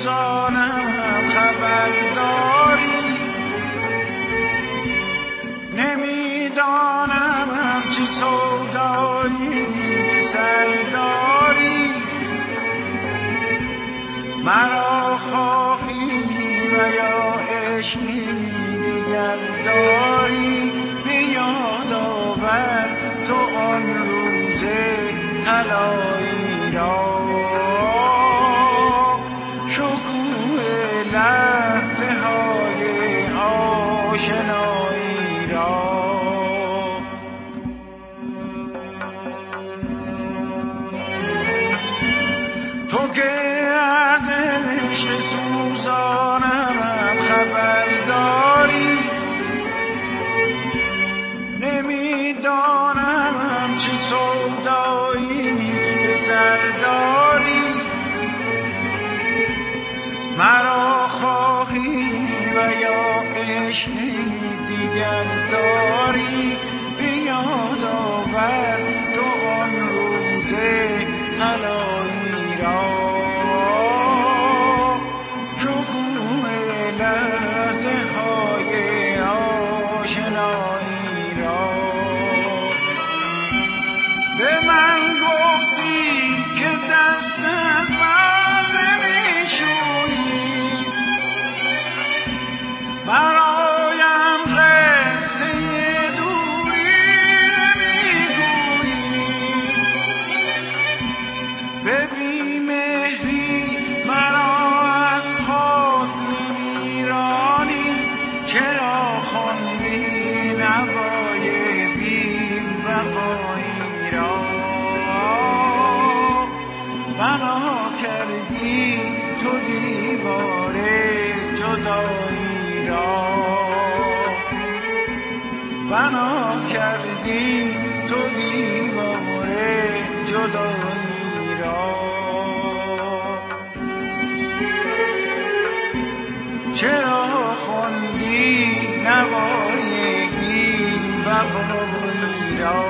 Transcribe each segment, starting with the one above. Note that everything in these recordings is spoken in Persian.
سوزانم خبر داری، نمیدانم همچی سودایی به سر داری. مرا خواهی و یا عشقی دیگر داری، به یاد آور تو آن روز طلایی را، شکوه لحظه های آشنایی را. تو که از عشق سوزانم خبر داری، نمیدانم چه سودایی به سر داری. مرا خواهی و یا عشقی دیگر داری، به یاد آور تو آن روز طلایی را، شکوه لحظه های آشنایی را. به من گفتی که دست از من نمیشویی، برایم قصه دوری نمیگویی. به بی‌مهری مرا از خود نمیرانی، چرا خواندی نوای بی وفایی را. بنا کردی تو دیوار جدایی را، بنا کردی تو دیوار جدایی را. چرا خواندی نوای بی وفایی را،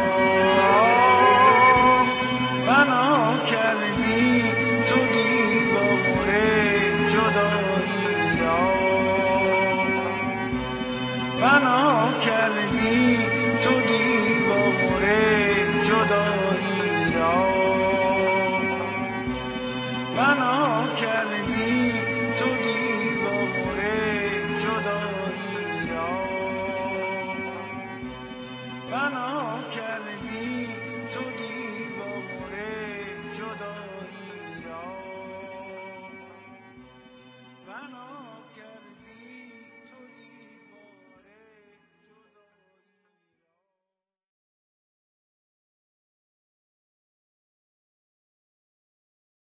بنا کردی تو دیوار جدایی را، بنا کردی تو دیوار جدایی را، بنا کردی تو دیوار جدایی را، بنا کردی تو دیوار جدایی را، بنا